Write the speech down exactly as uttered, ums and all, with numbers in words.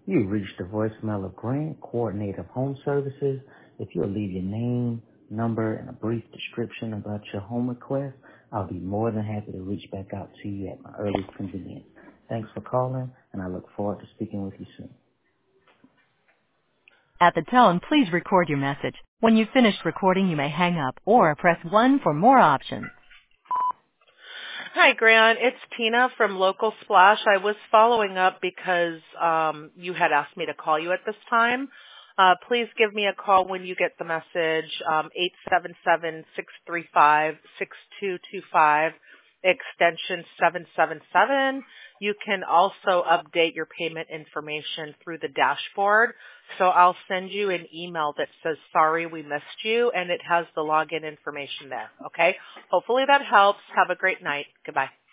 You've reached the voicemail of Grant, Coordinator of Home Services. If you'll leave your name, number, and a brief description about your home request, I'll be more than happy to reach back out to you at my earliest convenience. Thanks for calling, and I look forward to speaking with you soon. At the tone, please record your message. When you've finished recording, you may hang up or press one for more options. Hi, Grant. It's Tina from Local Splash. I was following up because um, you had asked me to call you at this time. Uh, please give me a call when you get the message, um, eight seven seven, six three five, six two two five, extension seven seven seven. You can also update your payment information through the dashboard. So I'll send you an email that says, sorry, we missed you, and it has the login information there. Okay? Hopefully that helps. Have a great night. Goodbye.